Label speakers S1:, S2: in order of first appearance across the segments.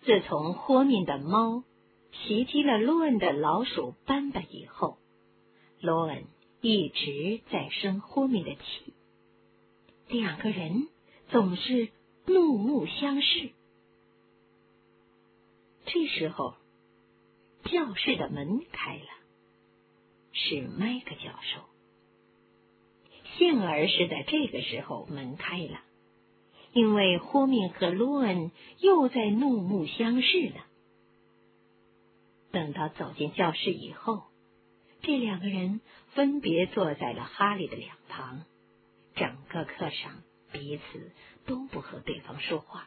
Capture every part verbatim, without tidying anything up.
S1: 自从霍敏的猫袭击了罗恩的老鼠斑斑以后，罗恩一直在生霍敏的气，两个人总是怒目相视。这时候，教室的门开了，是麦克教授。幸而是在这个时候门开了，因为霍敏和罗恩又在怒目相视了。等到走进教室以后，这两个人分别坐在了哈利的两旁，整个课上彼此都不和对方说话。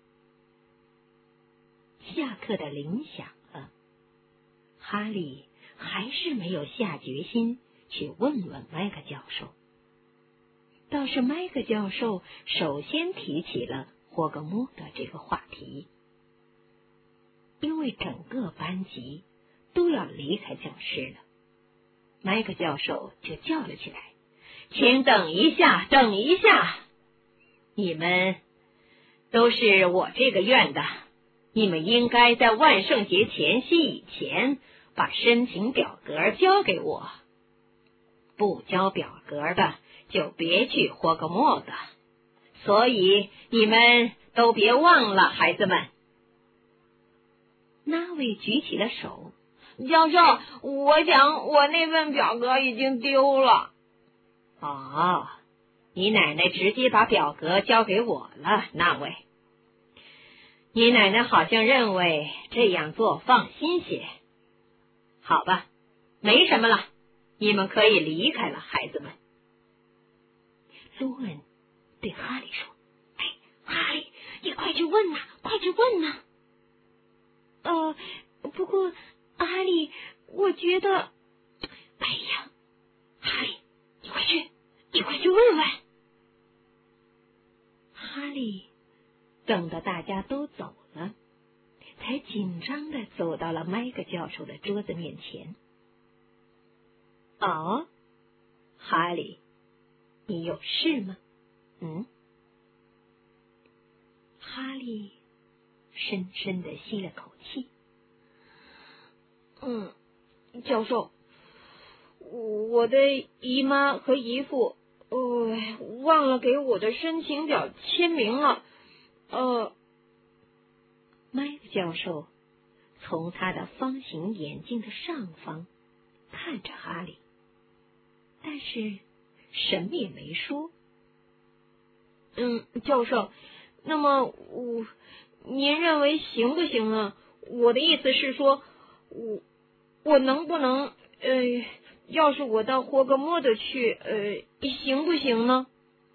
S1: 下课的铃响了，哈利还是没有下决心去问问麦克教授。倒是麦克教授首先提起了霍格莫德这个话题，因为整个班级都要离开教室了，麦克教授就叫了起来：“请等一下，等一下！你们都是我这个院的，你们应该在万圣节前夕以前把申请表格交给我，不交表格的就别去霍格莫德，所以你们都别忘了，孩子们。”那位举起了手：“
S2: 教授，我想我那份表格已经丢了。”“
S1: 哦，你奶奶直接把表格交给我了，那位。你奶奶好像认为这样做放心些。好吧，没什么了，你们可以离开了，孩子们。”罗恩对哈利说：“哎，哈利，你快去问呐，快去问呐！”“呃，不过，哈利，我觉得……哎呀，哈利，你快去，你快去问问！”哈利等到大家都走了，才紧张地走到了麦克教授的桌子面前。“哦，哈利，你有事吗？”“嗯。”哈利深深地吸了口气。
S2: “嗯，教授，我的姨妈和姨父，呃，忘了给我的申请表签名了。呃。”
S1: 麦克教授从他的方形眼镜的上方看着哈利，但是什么也没说。
S2: “嗯，教授，那么我您认为行不行呢？我的意思是说，我我能不能呃，要是我到霍格莫德去，呃，行不行呢？”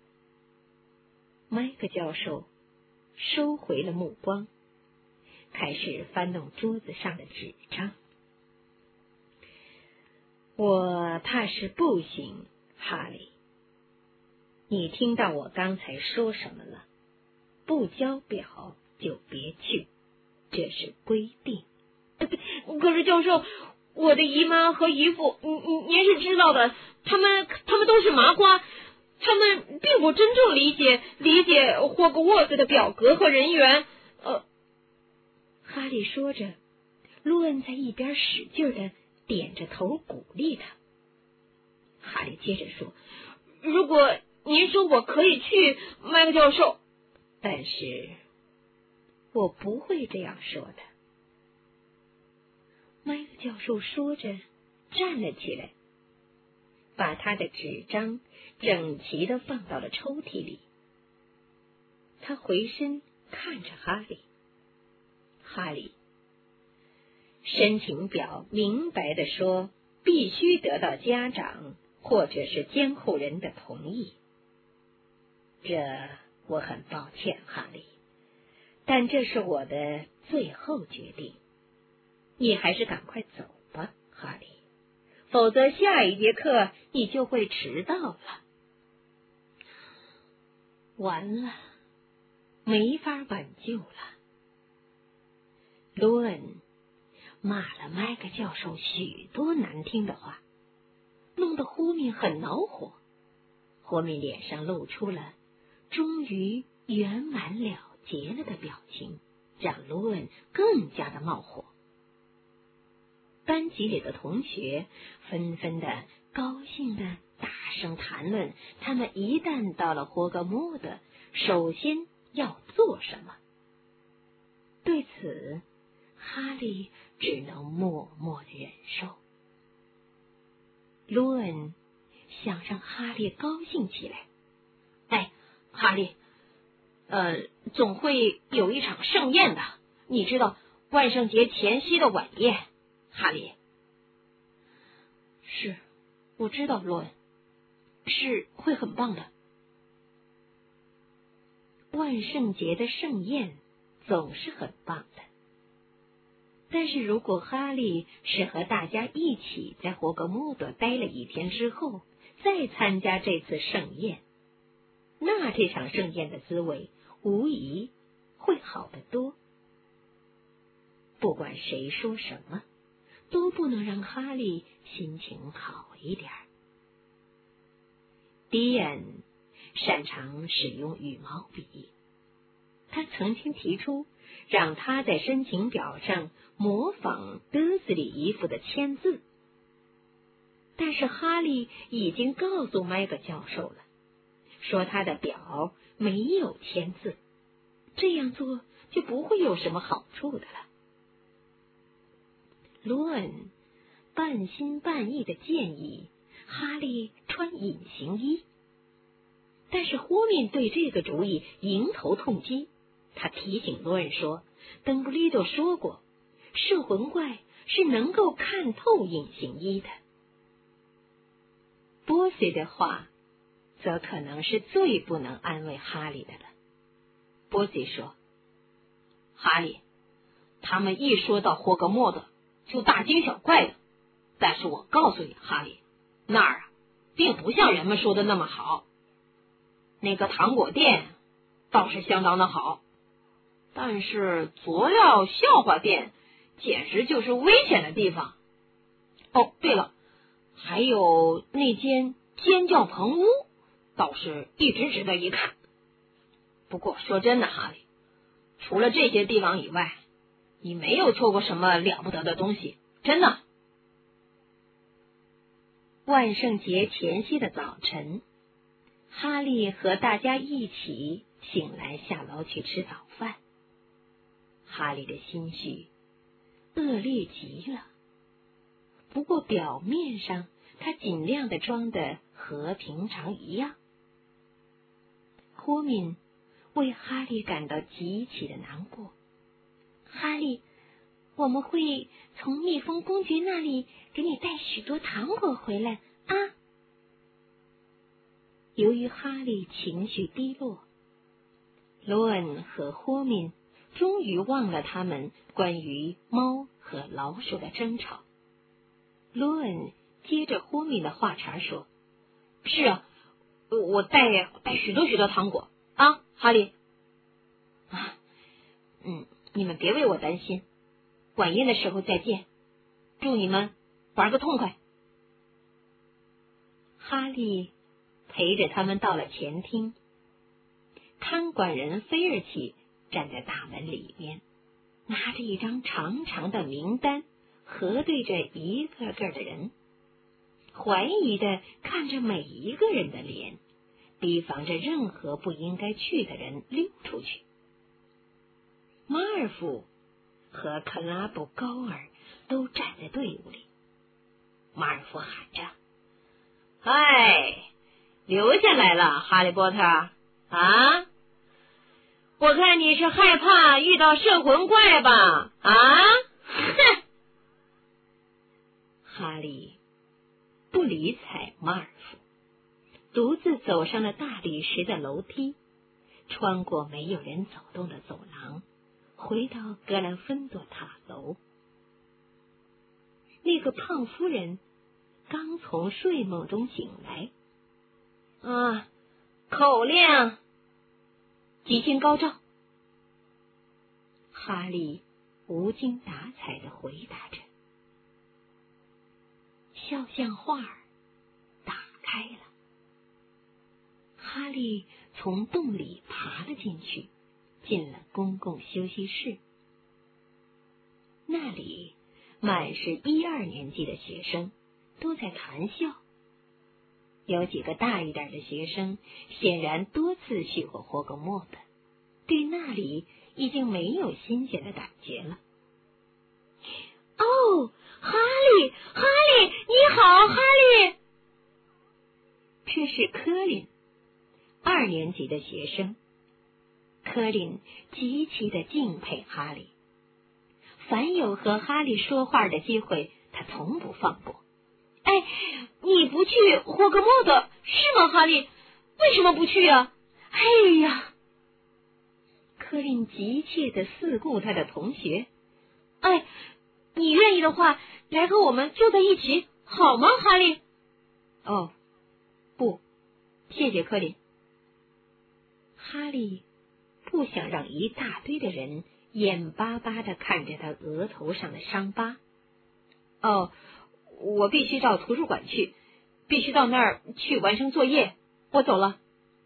S1: 麦克教授收回了目光，开始翻弄桌子上的纸张。“我怕是不行，哈利。你听到我刚才说什么了？不交表就别去，这是规定。”“
S2: 可是教授，我的姨妈和姨父，您您是知道的，他们他们都是麻瓜，他们并不真正理解理解霍格沃兹的表格和人员。”呃，
S1: 哈利说着，罗恩在一边使劲的点着头鼓励他。哈利接着说：“
S2: 如果您说我可以去，麦克教授，
S1: 但是我不会这样说的。”麦克教授说着站了起来，把他的纸张整齐的放到了抽屉里。他回身看着哈利。“哈利，申请表明白的说，必须得到家长或者是监护人的同意。这我很抱歉，哈利，但这是我的最后决定。你还是赶快走吧，哈利，否则下一节课你就会迟到了。”完了，没法挽救了。罗恩骂了麦克教授许多难听的话，弄得霍敏很恼火。霍敏脸上露出了终于圆满了结了的表情， 让罗恩更加的冒火。班级里的同学纷纷的高兴的大声谈论，他们一旦到了霍格莫德，首先要做什么。对此，哈利只能默默的忍受。罗恩想让哈利高兴起来。哎，哈利，呃，总会有一场盛宴的，你知道，万圣节前夕的晚宴，哈利。是，我知道，罗恩，是会很棒的。万圣节的盛宴总是很棒的，但是如果哈利是和大家一起在霍格莫德待了一天之后，再参加这次盛宴，那这场盛宴的滋味无疑会好得多。不管谁说什么，都不能让哈利心情好一点。迪恩擅长使用羽毛笔，他曾经提出让他在申请表上模仿德斯里姨父的签字，但是哈利已经告诉麦格教授了，说他的表没有签字，这样做就不会有什么好处的了。罗恩半心半意的建议哈利穿隐形衣，但是霍敏对这个主意迎头痛击。他提醒罗恩说，邓布利多说过，摄魂怪是能够看透隐形衣的。波西的话则可能是最不能安慰哈利的了。波西说，哈利，他们一说到霍格莫德就大惊小怪的，但是我告诉你，哈利，那儿啊，并不像人们说的那么好。那个糖果店倒是相当的好，但是佐料笑话店简直就是危险的地方。哦，对了，还有那间尖叫棚屋倒是一直值得一看。不过说真的，哈利，除了这些地方以外，你没有错过什么了不得的东西，真的。万圣节前夕的早晨，哈利和大家一起醒来下楼去吃早饭。哈利的心绪恶劣极了，不过表面上他尽量的装得和平常一样。霍敏为哈利感到极其的难过。哈利，我们会从蜜蜂公爵那里给你带许多糖果回来啊。由于哈利情绪低落，罗恩和霍敏终于忘了他们关于猫和老鼠的争吵。罗恩接着霍敏的话茬说，是啊，我带带许多许多糖果啊，哈利啊，嗯，你们别为我担心，晚宴的时候再见，祝你们玩个痛快。哈利陪着他们到了前厅，看管人菲尔奇站在大门里面，拿着一张长长的名单，核对着一个个的人，怀疑的看着每一个人的脸，提防着任何不应该去的人溜出去。马尔福和克拉布高尔都站在队伍里。马尔福喊着，哎，留下来了，哈利波特啊，我看你是害怕遇到摄魂怪吧？啊，哼！哈利不理睬马尔福，独自走上了大理石的楼梯，穿过没有人走动的走廊，回到格兰芬多塔楼。那个胖夫人刚从睡梦中醒来。啊，口令，吉星高照。哈利无精打采地回答着。肖像画打开了，哈利从洞里爬了进去，进了公共休息室。 那里满是一二年级的学生，都在谈笑。有几个大一点的学生显然多次去过霍格莫的，对那里已经没有新鲜的感觉了。
S2: 哦，哈利，哈利，你好，哈利！
S1: 这是科林，二年级的学生。科林极其的敬佩哈利，凡有和哈利说话的机会，他从不放过。
S2: 哎，你不去霍格莫的是吗，哈利？为什么不去啊？哎呀！
S1: 科林急切的四顾他的同学。
S2: 哎，你愿意的话，来和我们坐在一起，好吗，哈利？
S1: 哦，不，谢谢科林。哈利不想让一大堆的人眼巴巴的看着他额头上的伤疤。哦，我必须到图书馆去，必须到那儿去完成作业。我走了。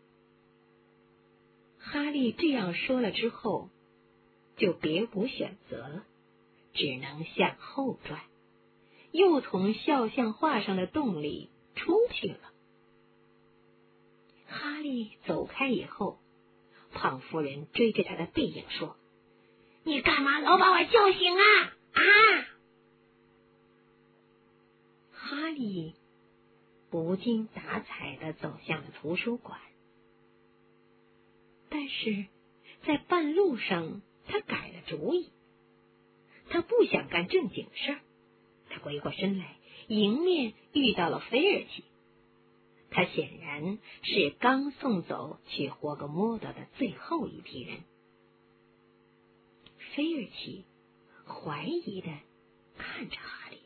S1: 哈利这样说了之后，就别无选择了，只能向后转，又从肖像画上的洞里出去了。哈利走开以后，胖夫人追着他的背影说：“
S2: 你干嘛老把我叫醒啊？啊！”
S1: 哈利不禁打采地走向了图书馆，但是在半路上他改了主意，他不想干正经事儿。他回过身来，迎面遇到了菲尔奇。他显然是刚送走去霍格莫德的最后一批人。菲尔奇怀疑地看着哈利：“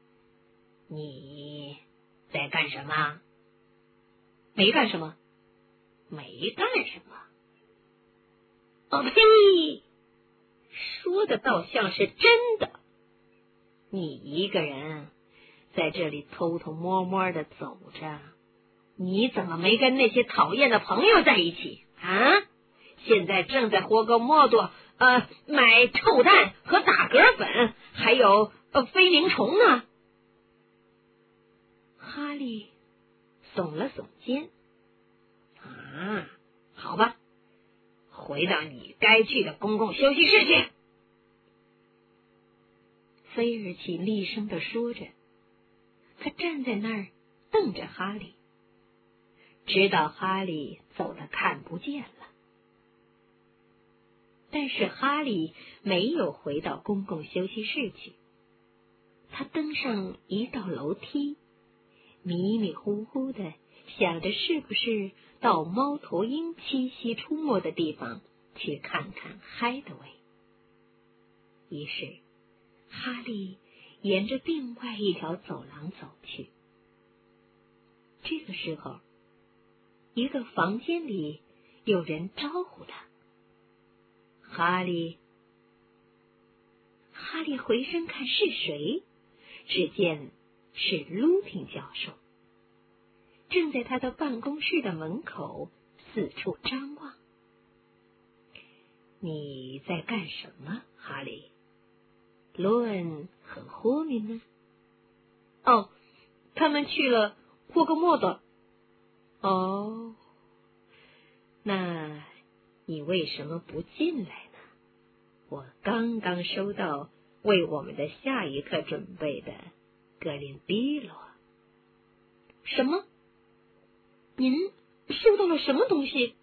S1: 你在干什么？”“没干什么。”“没干什么。”“哦呸！说的倒像是真的。你一个人在这里偷偷摸摸的走着，你怎么没跟那些讨厌的朋友在一起啊？现在正在霍格莫多呃买臭蛋和打嗝粉，还有呃飞灵虫呢。”哈利耸了耸肩。啊，好吧，回到你该去的公共休息室去。菲尔奇厉声地说着，他站在那儿瞪着哈利，直到哈利走得看不见了。但是哈利没有回到公共休息室去，他登上一道楼梯，迷迷糊糊的想着是不是到猫头鹰栖息出没的地方去看看海德维。于是哈利沿着另外一条走廊走去。这个时候，一个房间里有人招呼他。哈利，哈利回身看是谁，只见是卢平教授，正在他的办公室的门口四处张望。你在干什么，哈利？罗恩和霍明呢？
S2: 哦，他们去了霍格莫德。
S1: 哦，那你为什么不进来呢？我刚刚收到为我们的下一课准备的格林迪罗。
S2: 什么？您收到了什么东西？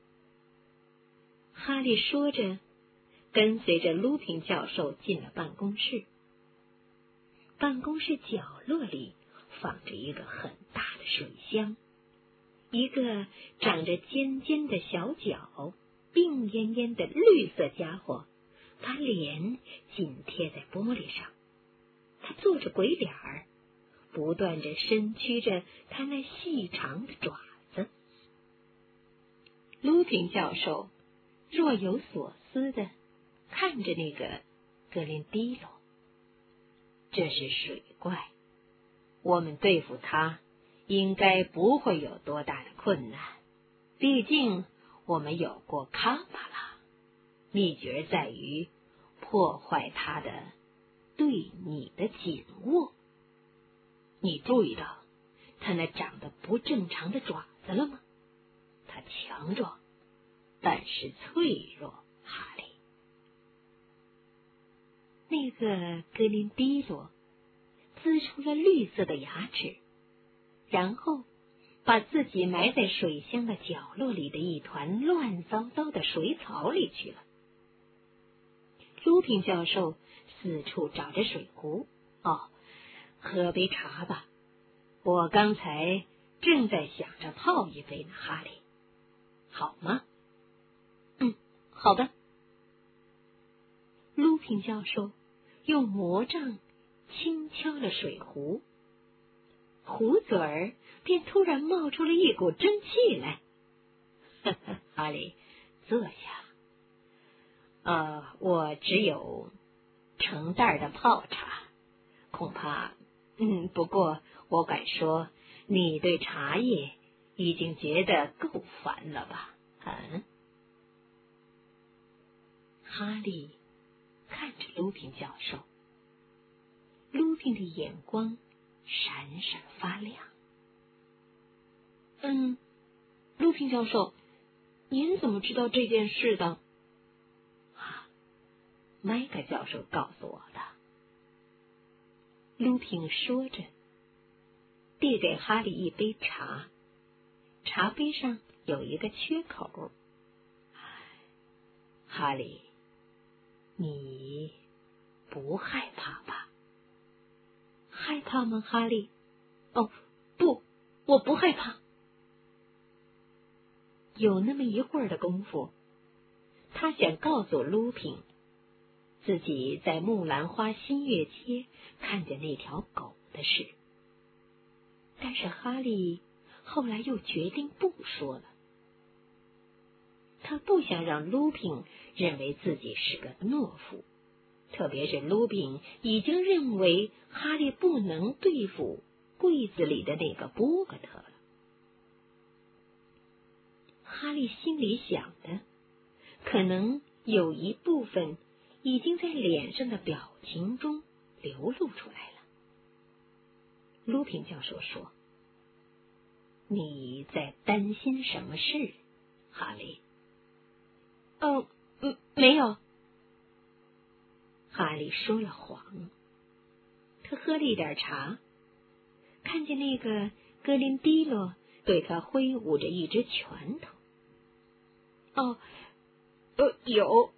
S1: 哈利说着，跟随着卢平教授进了办公室。办公室角落里放着一个很大的水箱，一个长着尖尖的小脚、病恹恹的绿色家伙，把脸紧贴在玻璃上。他做着鬼脸儿，不断着伸屈着他那细长的爪子。卢平教授若有所思的看着那个格林迪罗。这是水怪，我们对付它应该不会有多大的困难，毕竟我们有过卡巴拉。秘诀在于破坏它的对你的紧握。你注意到他那长得不正常的爪子了吗？他强壮，但是脆弱，哈利。那个格林迪罗呲出了绿色的牙齿，然后把自己埋在水箱的角落里的一团乱糟糟的水草里去了。鲁平教授四处找着水壶，哦，喝杯茶吧，我刚才正在想着泡一杯呢，哈利，好吗？
S2: 嗯，好的。
S1: 鲁平教授用魔杖轻敲了水壶，壶嘴儿便突然冒出了一股蒸汽来。呵呵，哈利，坐下。呃，我只有成袋的泡茶，恐怕，嗯，不过我敢说，你对茶叶已经觉得够烦了吧？嗯。哈利看着鲁平教授，鲁平的眼光闪闪发亮。
S2: 嗯，鲁平教授，您怎么知道这件事的？
S1: 啊，麦克教授告诉我的。鲁平说着，递给哈利一杯茶，茶杯上有一个缺口。哈利，你不害怕吧？害怕吗，哈利？
S2: 哦，不，我不害怕。
S1: 有那么一会儿的功夫，他想告诉鲁平，自己在木兰花新月街看见那条狗的事，但是哈利后来又决定不说了。他不想让鲁平认为自己是个懦夫，特别是鲁平已经认为哈利不能对付柜子里的那个波格特了。哈利心里想的，可能有一部分已经在脸上的表情中流露出来了。鲁平教授说：“你在担心什么事，哈利？”
S2: 哦，嗯，没有。
S1: 哈利说了谎。他喝了一点茶，看见那个格林迪罗对他挥舞着一只拳头。
S2: 哦，呃，有。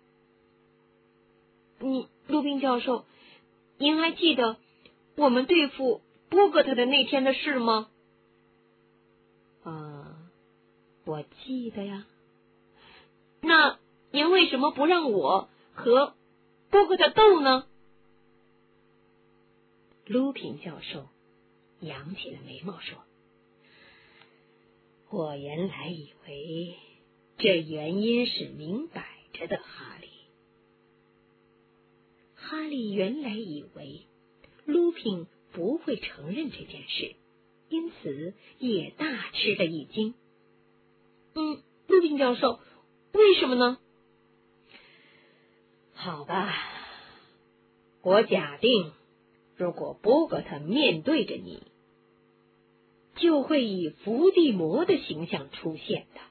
S2: 你，鲁宾教授，您还记得我们对付波格特的那天的事吗？
S1: 啊，我记得呀。
S2: 那您为什么不让我和波格特斗呢？
S1: 鲁平教授扬起了眉毛说：“我原来以为这原因是明摆着的，哈利。”哈利原来以为鲁平不会承认这件事，因此也大吃了一惊。
S2: 嗯，鲁平教授，为什么呢？
S1: 好吧，我假定，如果波格特面对着你，就会以伏地魔的形象出现的。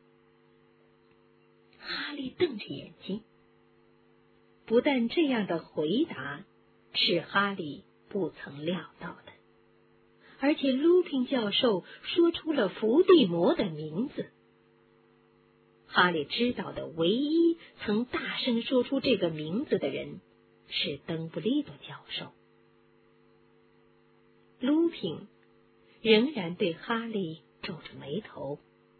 S1: 哈利瞪着眼睛，不但这样的回答是哈利不曾料到的，而且鲁平教授说出了伏地魔的名字。哈利知道的唯一曾大声说出这个名字的人是邓布利多教授。鲁平仍然对哈利皱着眉头。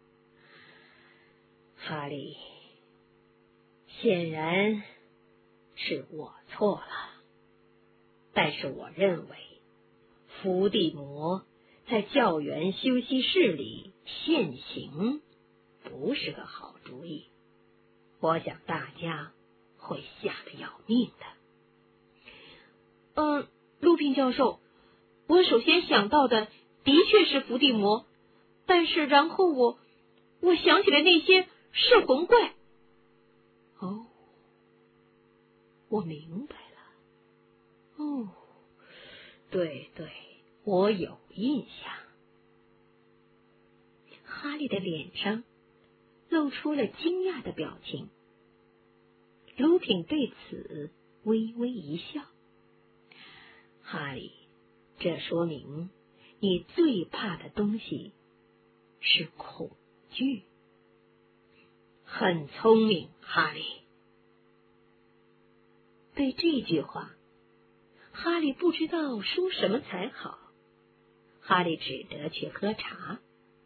S1: 哈利，显然是我错了，但是我认为伏地魔在教员休息室里现形不是个好主意，我想大家会吓得要命的。
S2: 嗯，鲁平教授，我首先想到的的确是伏地魔，但是然后我我想起了那些摄魂怪。
S1: 哦，我明白了。 哦，对对，我有印象。哈利的脸上露出了惊讶的表情。鲁品对此微微一笑。哈利，这说明你最怕的东西是恐惧。很聪明，哈利。对这句话，哈利不知道说什么才好。哈利只得去喝茶。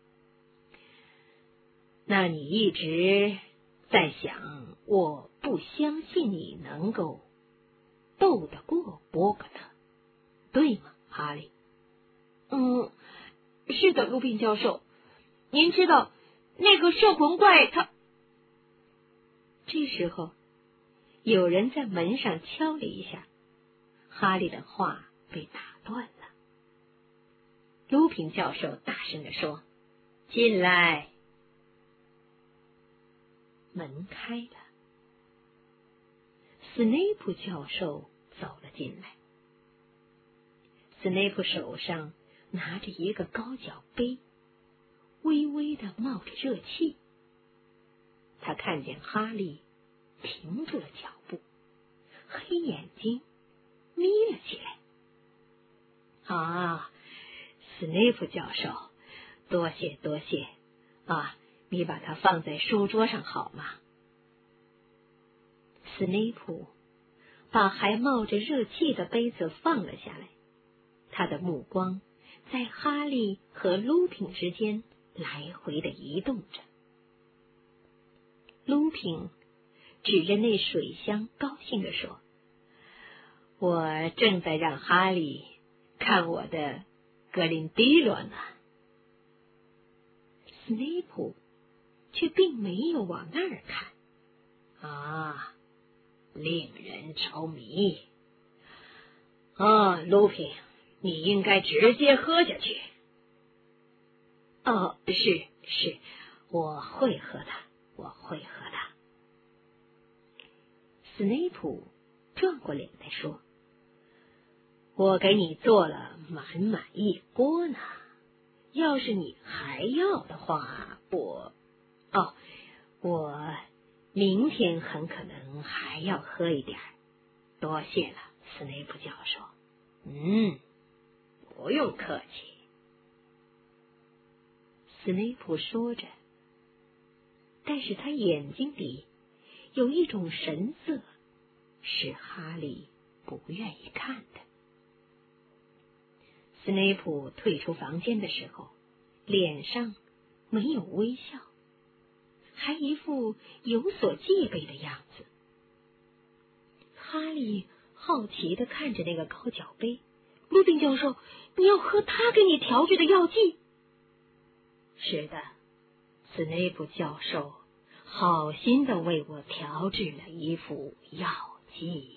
S1: 那你一直在想，我不相信你能够斗得过波格特，对吗，哈利？
S2: 嗯，是的，鲁宾教授。您知道那个摄魂怪他……
S1: 这时候，有人在门上敲了一下，哈利的话被打断了。鲁宾教授大声地说：“进来！”门开了，斯内普教授走了进来。斯内普手上拿着一个高脚杯，微微的冒着热气。他看见哈利停住了脚步，黑眼睛眯了起来。啊，斯内普教授，多谢多谢啊！你把它放在书桌上好吗？斯内普把还冒着热气的杯子放了下来，他的目光在哈利和鲁品之间来回的移动着。鲁品指着那水箱高兴地说：“我正在让哈利看我的格林迪罗呢。”斯内普却并没有往那儿看。啊，令人着迷！啊，鲁品，你应该直接喝下去。哦，是是，我会喝的，我会喝的。斯内普转过脸来说：“我给你做了满满一锅呢，要是你还要的话，我……哦，我明天很可能还要喝一点。多谢了，斯内普教授。嗯，不用客气。”斯内普说着，但是他眼睛里有一种神色，是哈利不愿意看的。斯内普退出房间的时候，脸上没有微笑，还一副有所戒备的样子。哈利好奇地看着那个高脚杯。鲁宾教授，你要喝他给你调制的药剂？是的，斯内普教授好心地为我调制了一副药剂。